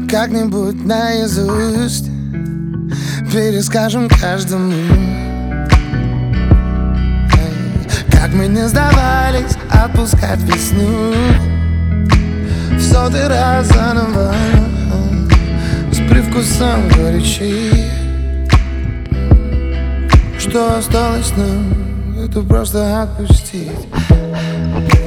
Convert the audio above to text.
как-нибудь наизусть перескажем каждому, как мы не сдавались отпускать весну в сотый раз заново, с привкусом горечи. Что осталось нам, это просто отпустить.